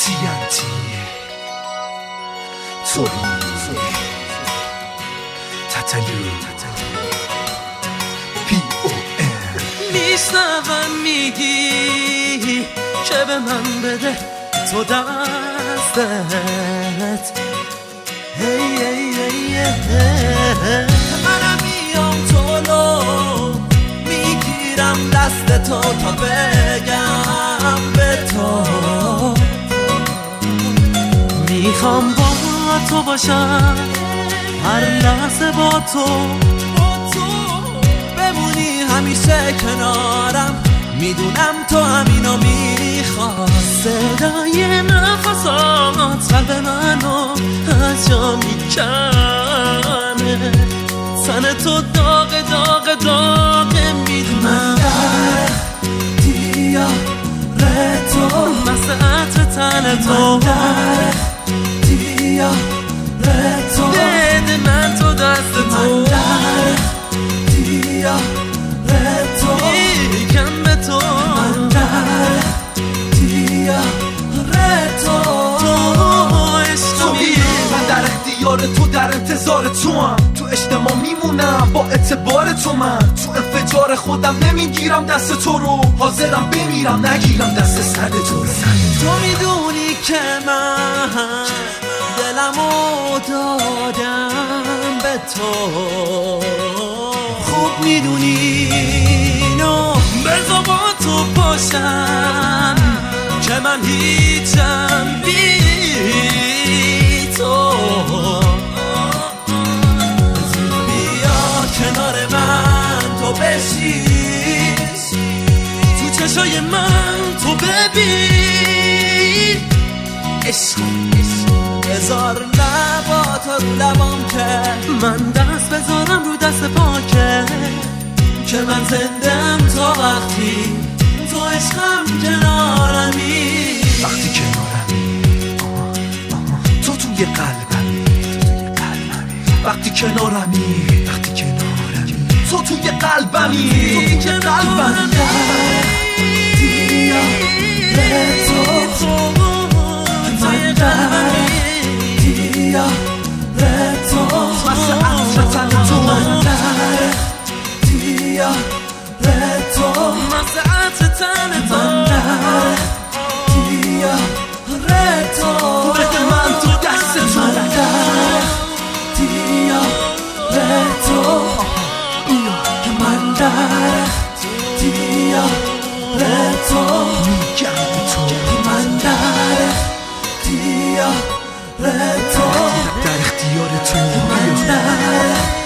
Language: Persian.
TNT توری تتلو POM میشنوم میگی که به من بده تو دستت منم میام جلو میگیرم دست تو تا بگم به تو میخوام با تو باشم هر لحظه با تو بمونی همیشه کنارم میدونم تو همینو میخواد صدای نفسات قلب منو از جا میکنه تن تو داغ داغ داغ میدونم من در دیاره تو مثل عطر تن تو من در دیاره تو بده من تو دست تو من در دیاره تو میگم به تو من در دیاره تو عشقمی من در اختیار تو در انتظار تو هم تو اجتماع میمونم با اعتبار تو من تو انفجار خودم نمیگیرم دست تو رو حاضرم بمیرم نگیرم دست سرد تو رو تو میدونی که من دلمو دادم به تو خوب میدونی نو بذار با تو باشم که من هیچم بی تو بیا کنار من تو بشی تو چشای من تو ببین عشق بذار لبات رو لبام که من دست بذارم رو دست پاکه که من زندم تا وقتی تو عشقم کنارمی وقتی کنارمی تو توی قلبمی وقتی کنارمی تو توی قلبمی دیاره تو من در دیاره تو مثل عطر تن تو من در دیاره تو مثل عطر تن تو من در دیاره تو بده من تو دست تو من در دیاره تو من در دیاره تو میگم به تو من در دیاره تو در اختیار تو من در